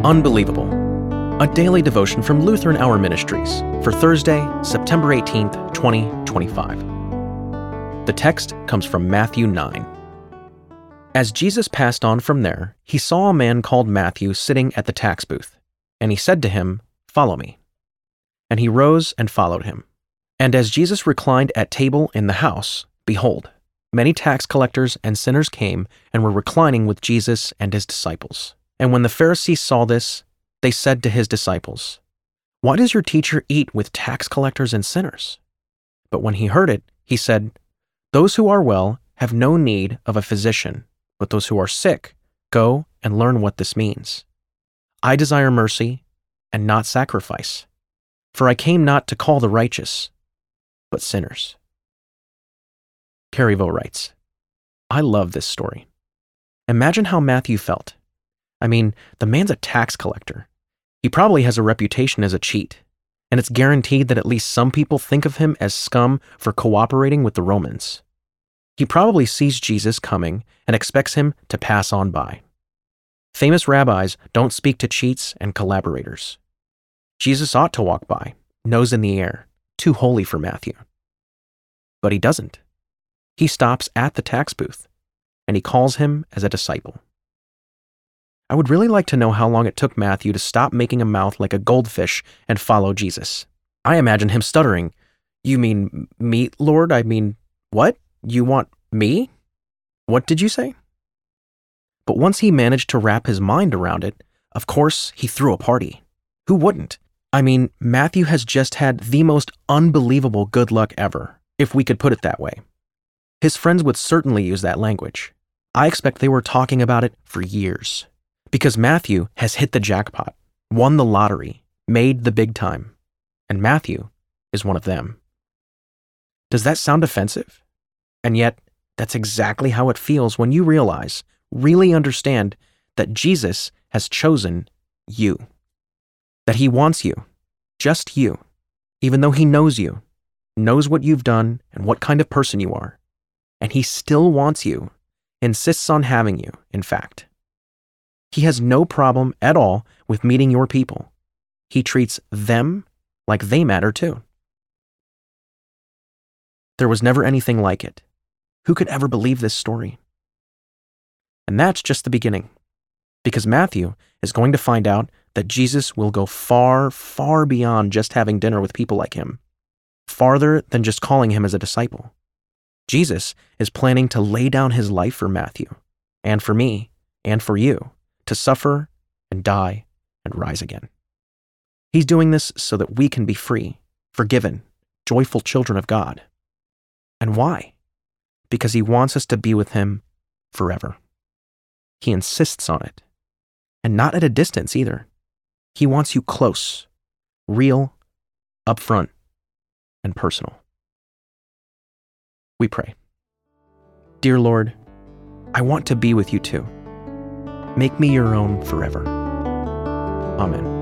Unbelievable. A daily devotion from Lutheran Hour Ministries for Thursday, September 18th, 2025. The text comes from Matthew 9. As Jesus passed on from there, he saw a man called Matthew sitting at the tax booth, and he said to him, "Follow me." And he rose and followed him. And as Jesus reclined at table in the house, behold, many tax collectors and sinners came and were reclining with Jesus and his disciples. And when the Pharisees saw this, they said to his disciples, "Why does your teacher eat with tax collectors and sinners?" But when he heard it, he said, "Those who are well have no need of a physician, but those who are sick, go and learn what this means. I desire mercy and not sacrifice, for I came not to call the righteous, but sinners." Carrie Vo writes, "I love this story. Imagine how Matthew felt. I mean, the man's a tax collector. He probably has a reputation as a cheat, and it's guaranteed that at least some people think of him as scum for cooperating with the Romans. He probably sees Jesus coming and expects him to pass on by. Famous rabbis don't speak to cheats and collaborators. Jesus ought to walk by, nose in the air, too holy for Matthew. But he doesn't. He stops at the tax booth, and he calls him as a disciple. I would really like to know how long it took Matthew to stop making a mouth like a goldfish and follow Jesus. I imagine him stuttering, "You mean me, Lord? I mean, what? You want me? What did you say?" But once he managed to wrap his mind around it, of course, he threw a party. Who wouldn't? I mean, Matthew has just had the most unbelievable good luck ever, if we could put it that way. His friends would certainly use that language. I expect they were talking about it for years. Because Matthew has hit the jackpot, won the lottery, made the big time, and Matthew is one of them. Does that sound offensive? And yet, that's exactly how it feels when you realize, really understand, that Jesus has chosen you. That he wants you, just you, even though he knows you, knows what you've done and what kind of person you are. And he still wants you, insists on having you, in fact. He has no problem at all with meeting your people. He treats them like they matter too. There was never anything like it. Who could ever believe this story? And that's just the beginning, because Matthew is going to find out that Jesus will go far, far beyond just having dinner with people like him, farther than just calling him as a disciple. Jesus is planning to lay down his life for Matthew, and for me, and for you, to suffer and die and rise again. He's doing this so that we can be free, forgiven, joyful children of God. And why? Because he wants us to be with him forever. He insists on it. And not at a distance either. He wants you close, real, upfront, and personal. We pray. Dear Lord, I want to be with you too. Make me your own forever. Amen.